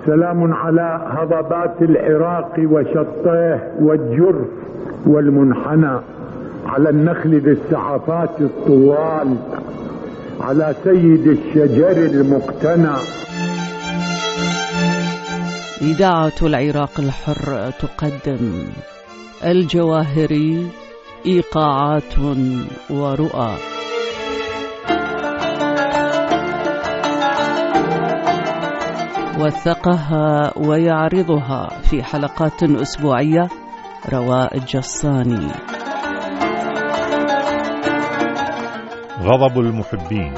سلام على هضبات العراق وشطيه والجرف والمنحنى، على النخل ذي السعفات الطوال، على سيد الشجر المقتنى. إذاعة العراق الحر تقدم الجواهري، إيقاعات ورؤى. وثقها ويعرضها في حلقات أسبوعية رواء الجصاني. غضب المحبين.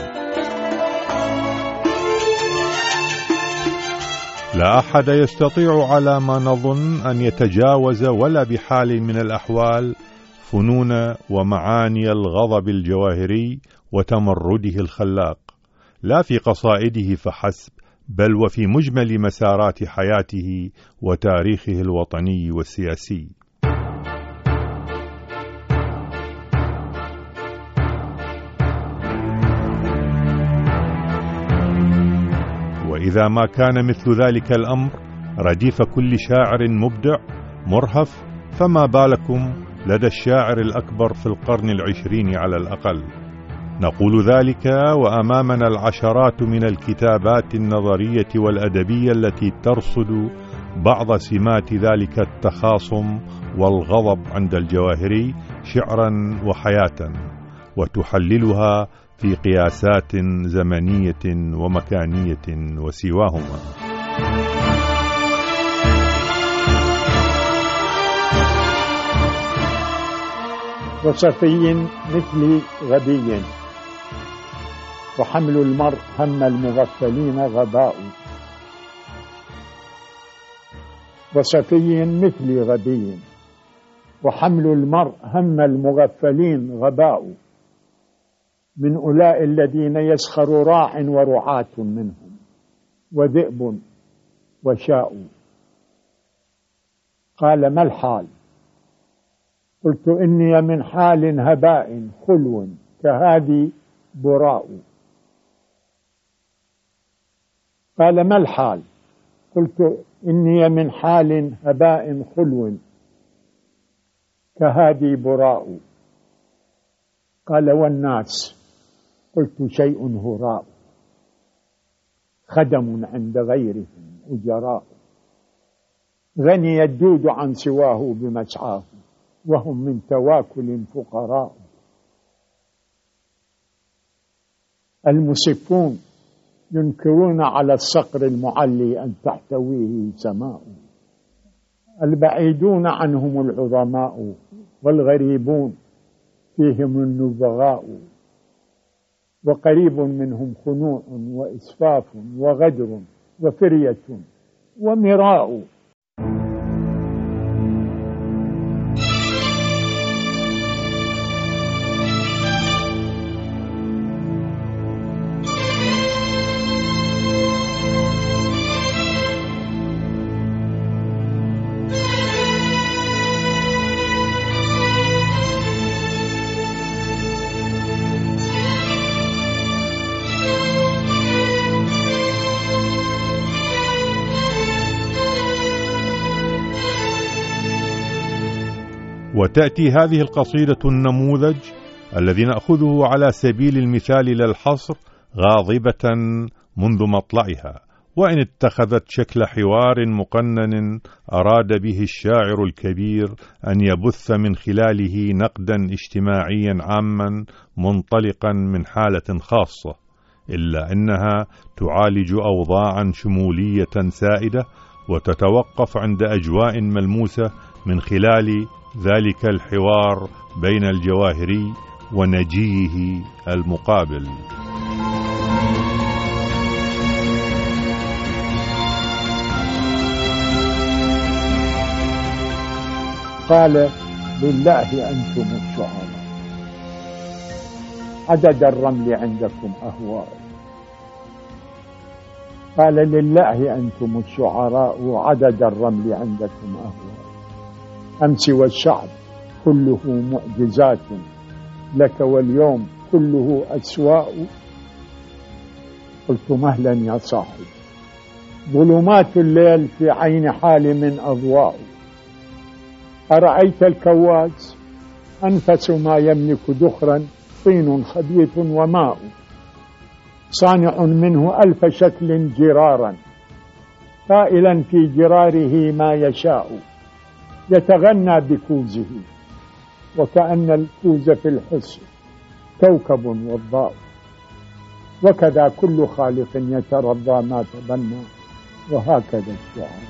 لا أحد يستطيع على ما نظن أن يتجاوز ولا بحال من الأحوال فنون ومعاني الغضب الجواهري وتمرده الخلاق، لا في قصائده فحسب، بل وفي مجمل مسارات حياته وتاريخه الوطني والسياسي. وإذا ما كان مثل ذلك الأمر رديف كل شاعر مبدع مرهف، فما بالكم لدى الشاعر الأكبر في القرن العشرين على الأقل. نقول ذلك وأمامنا العشرات من الكتابات النظرية والأدبية التي ترصد بعض سمات ذلك التخاصم والغضب عند الجواهري شعرا وحياة، وتحللها في قياسات زمنية ومكانية وسواهما. وصفي مثلي غبي، وحمل المرء هم المغفلين غباء. وصفي مثلي غبي، وحمل المرء هم المغفلين غباء. من أولئك الذين يسخر راع ورعاة منهم، وذئب وشاء. قال: ما الحال؟ قلت: إني من حال هباء خلو كهذه براء. قال: ما الحال؟ قلت: إني من حال هباء خلو كهذه براء. قال: والناس؟ قلت: شيء هراء، خدم عند غيرهم أجراء. غني الدود عن سواه بمسعاه، وهم من تواكل فقراء. المسفون ينكرون على الصقر المعلي أن تحتويه سماء. البعيدون عنهم العظماء، والغريبون فيهم النبغاء. وقريب منهم خنوع وإسفاف وغدر وفرية ومراء. وتأتي هذه القصيدة النموذج الذي نأخذه على سبيل المثال للحصر غاضبة منذ مطلعها، وإن اتخذت شكل حوار مقنن أراد به الشاعر الكبير أن يبث من خلاله نقدا اجتماعيا عاما منطلقا من حالة خاصة، إلا أنها تعالج أوضاعا شمولية سائدة وتتوقف عند أجواء ملموسة من خلال ذلك الحوار بين الجواهري ونجيه المقابل. قال: لله أنتم الشعراء، عدد الرمل عندكم أهواء. قال: لله أنتم الشعراء، عدد الرمل عندكم أهواء. أمس والشعب كله معجزات لك، واليوم كله أسواء. قلت: مهلا يا صاحب، ظلمات الليل في عين حالم أضواء. أرأيت الكواز أنفس ما يملك دخرا، طين خبيث وماء، صانع منه 1000 شكل جرارا، قائلا في جراره ما يشاء، يتغنى بكوزه، وكأن الكوز في الحس كوكب وضاء. وكذا كل خالق يترضى ما تبنى، وهكذا الشعر.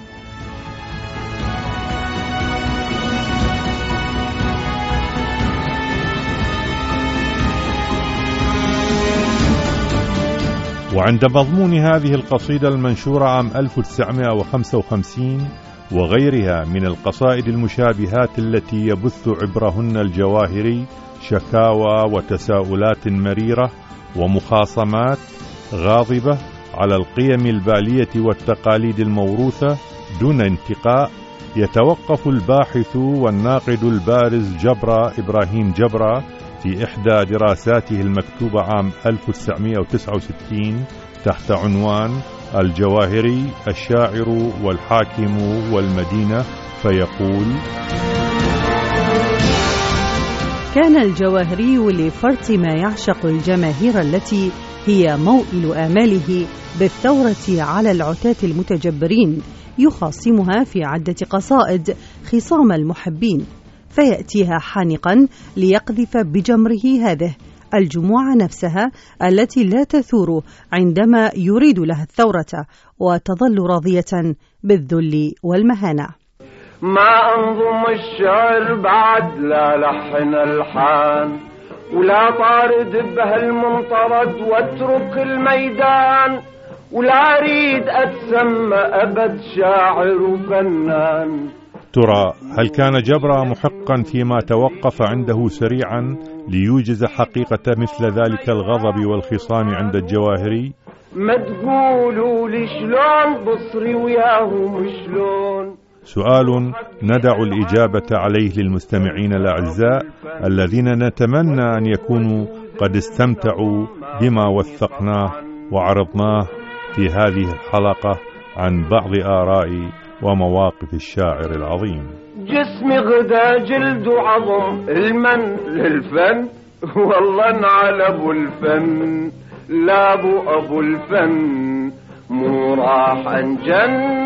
وعند مضمون هذه القصيدة المنشورة عام 1955 وغيرها من القصائد المشابهات التي يبث عبرهن الجواهري شكاوى وتساؤلات مريرة ومخاصمات غاضبة على القيم البالية والتقاليد الموروثة دون انتقاء، يتوقف الباحث والناقد البارز جبرة إبراهيم جبرة في إحدى دراساته المكتوبة عام 1969 تحت عنوان الجواهري الشاعر والحاكم والمدينة، فيقول: كان الجواهري لفرط ما يعشق الجماهير التي هي موئل آماله بالثورة على العتاة المتجبرين، يخاصمها في عدة قصائد خصام المحبين، فيأتيها حانقا ليقذف بجمره هذه الجموع نفسها التي لا تثور عندما يريد لها الثورة، وتظل راضية بالذل والمهانة. ما أنظم الشعر بعد لا لحن الحان، ولا طارد بهالمنطرد واترك الميدان، ولا أريد أتسمى أبد شاعر وفنان. ترى هل كان جبرة محقا فيما توقف عنده سريعا ليوجز حقيقة مثل ذلك الغضب والخصام عند الجواهري؟ ما تقولوا لي شلون بصري وياهم شلون؟ سؤال ندع الإجابة عليه للمستمعين الأعزاء الذين نتمنى أن يكونوا قد استمتعوا بما وثقناه وعرضناه في هذه الحلقة عن بعض آراء ومواقف الشاعر العظيم. جسمي غدا جلد وعظم، المن للفن والله انعل ابو الفن، لا ابو الفن مو راح انجن.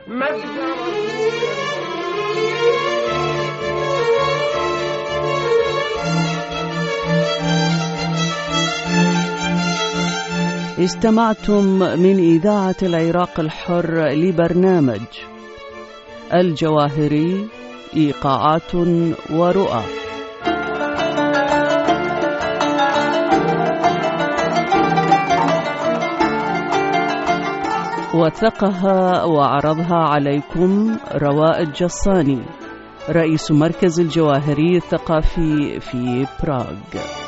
استمعتم من إذاعة العراق الحر لبرنامج الجواهري إيقاعات ورؤى. وثقها وعرضها عليكم رواء الجصاني، رئيس مركز الجواهري الثقافي في براغ.